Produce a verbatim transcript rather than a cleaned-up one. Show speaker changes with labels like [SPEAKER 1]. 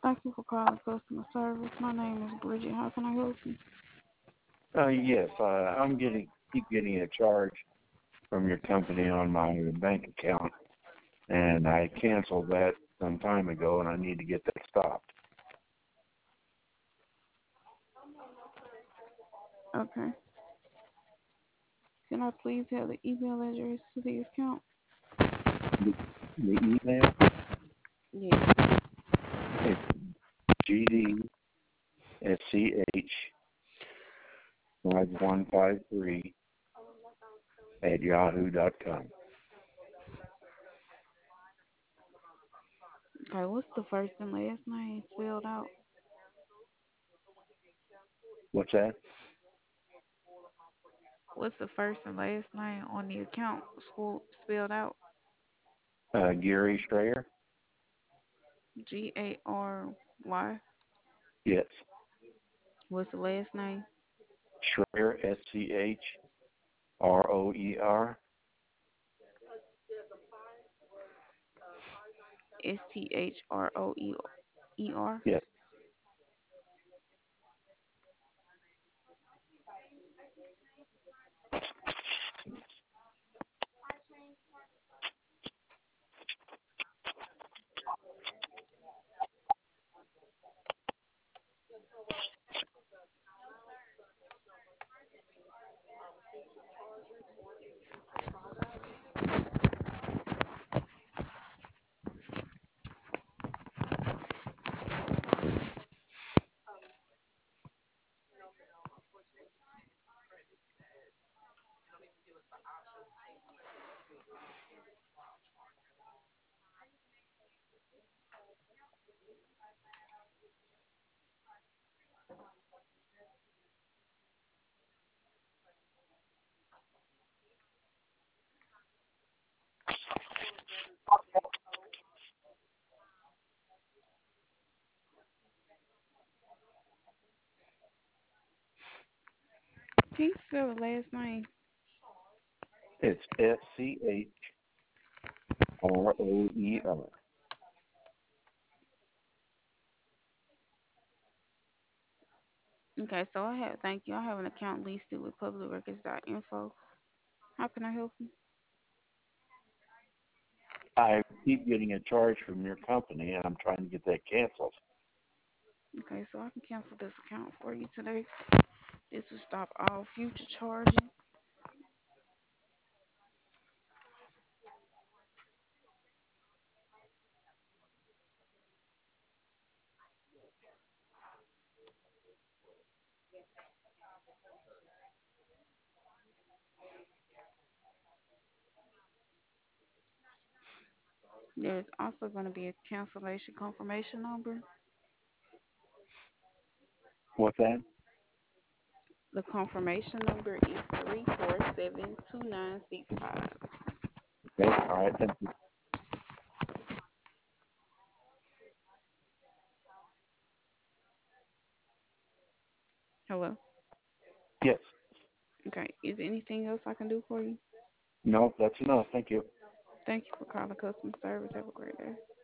[SPEAKER 1] Thank you for calling customer service. My name is Bridget. How can I help you?
[SPEAKER 2] Uh, yes, uh, I'm getting keep getting a charge from your company on my bank account, and I canceled that some time ago, and I need to get that stopped.
[SPEAKER 1] Okay. Can I please have the email address to the account?
[SPEAKER 2] The, the email
[SPEAKER 1] Yes.
[SPEAKER 2] is G D S C H five one five three at yahoo dot com.
[SPEAKER 1] Okay, what's the first and last name spelled out?
[SPEAKER 2] What's that?
[SPEAKER 1] What's the first and last name on the account school spelled out?
[SPEAKER 2] Uh, Gary Strayer?
[SPEAKER 1] G A R Y.
[SPEAKER 2] Yes.
[SPEAKER 1] What's the last name?
[SPEAKER 2] Strayer, S C H R O E R.
[SPEAKER 1] S T H R O E E R.
[SPEAKER 2] Yes.
[SPEAKER 1] Can you spell the last name?
[SPEAKER 2] It's S C H R O E R.
[SPEAKER 1] Okay, so I have, thank you. I have an account listed with public records dot info. How can I help you?
[SPEAKER 2] I keep getting a charge from your company, and I'm trying to get that canceled.
[SPEAKER 1] Okay, so I can cancel this account for you today. This will stop all future charging. There's also going to be a cancellation confirmation number.
[SPEAKER 2] What's that?
[SPEAKER 1] The confirmation number is three four seven two nine six five.
[SPEAKER 2] Okay. All right. Thank you.
[SPEAKER 1] Hello?
[SPEAKER 2] Yes.
[SPEAKER 1] Okay, is there anything else I can do for you?
[SPEAKER 2] No, that's enough. Thank you.
[SPEAKER 1] Thank you for calling customer service. Have a great day.